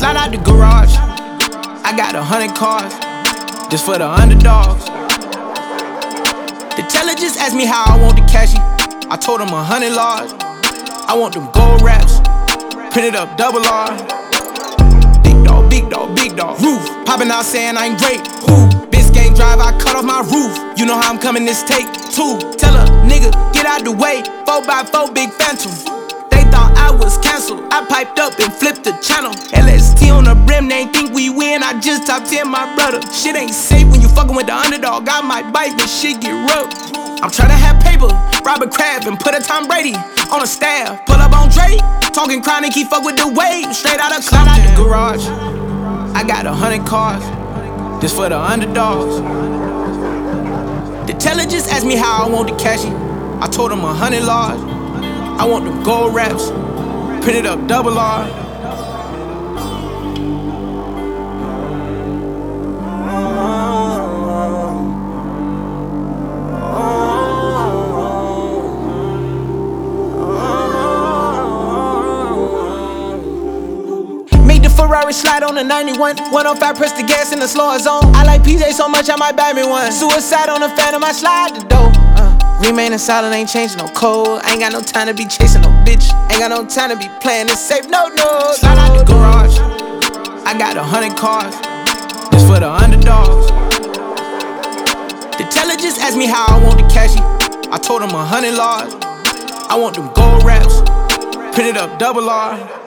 slide out the garage. I got 100 cars, just for the underdogs. The teller just asked me how I want the cashy. I told him 100 large. I want them gold wraps, printed up double R. Big dog, big dog, big dog. Roof, popping out saying I ain't great. Who? Biscayne drive, I cut off my roof. You know how I'm coming this take two. Tell a nigga, get out the way. 4x4 big phantom. They thought I was canceled. I piped up and flipped the channel. LST on the brim, they ain't think we win. I just top 10 my brother. Shit ain't safe when you fucking with the underdog. I might bite, but shit get rough. I'm tryna have paper, Robert Kraft, and put a Tom Brady on a staff. Pull up on Drake, talking chronic, he fuck with the wave. Straight out of slide out the garage. I got 100 cars, just for the underdogs. The teller just asked me how I want the cashy. I told him 100 large. I want them gold wraps, printed up double R. Ferrari slide on the 91. 105, press the gas in the slower zone. I like PJ so much I might buy me one. Suicide on the Phantom, I slide the dough. Remaining silent, ain't changing no code. Ain't got no time to be chasing no bitch. Ain't got no time to be playing this safe, no. Slide out the garage. I got 100 cars, just for the underdogs. The teller just asked me how I want the cashy. I told him 100 large. I want them gold wraps, printed up double R.